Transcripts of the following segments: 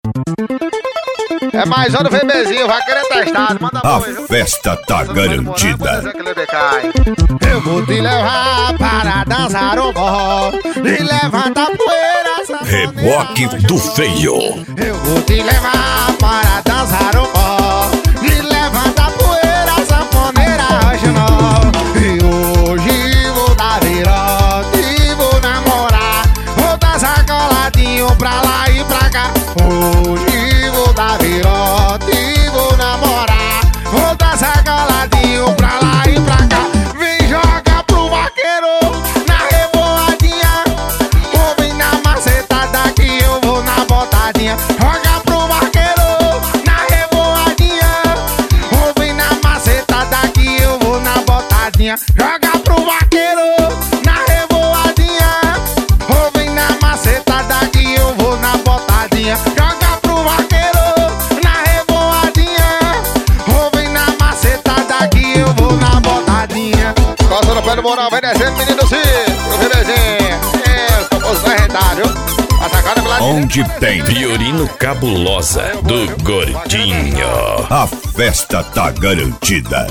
É mais um do VBzinho, vai querer testar, manda A boi, viu? festa tá garantida. Eu vou te levar para dançar o forró e levanta a poeira. Reboque do feio. Eu vou te levar para dançar o forró e levanta a poeira, sanfoneira regional. E hoje vou dar virote, vou namorar, vou dançar coladinho pra lá e pra cá. Hoje vou dar virote, vou namorar, vou dançar coladinho pra lá e pra cá. Vem jogar pro vaqueiro na revoadinha, vou vir na macetada que eu vou na botadinha. Joga pro vaqueiro na revoadinha, vou vir na macetada que eu vou na botadinha. Joga pro vaqueiro na revoadinha, vou vir na macetada que eu vou na botadinha. Joga pro vaqueiro na revoadinha, vou vir na macetada que eu vou na botadinha. Costa no pé do moral, vai descendo, menino Ciro, o bebezinho. É, tô posto arredado, viu? A sacada pela Onde tem Violino Cabulosa do Gordinho. a festa tá garantida.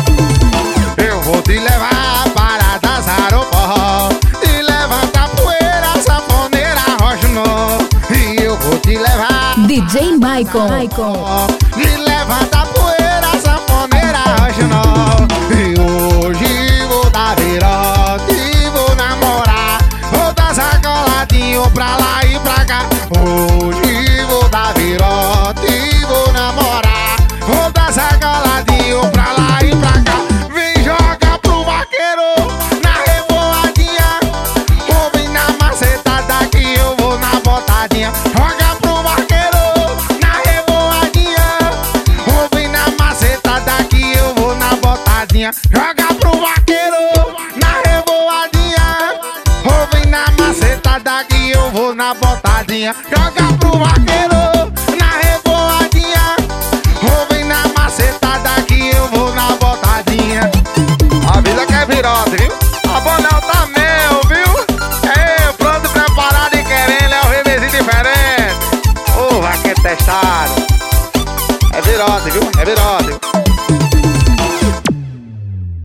Eu vou te levar para dançar o forró e levantar poeira, sanfoneira regional. E eu vou te levar DJ Maicon. e levantar poeira, sanfoneira regional. E hoje vou dar virote, vou namorar, vou dançar coladinho pra lá e pra cá. Hoje vou dar virote, vou namorar, vou dançar coladinho pra lá e pra cá. Vem jogar pro vaqueiro na revoadinha, vou vir na macetada que eu vou na botadinha. Joga pro vaqueiro na revoadinha, vou vir na macetada que eu vou na botadinha. Joga pro vaqueiro na revoadinha, vou vir na macetada que eu vou na botadinha. Joga pro vaqueiro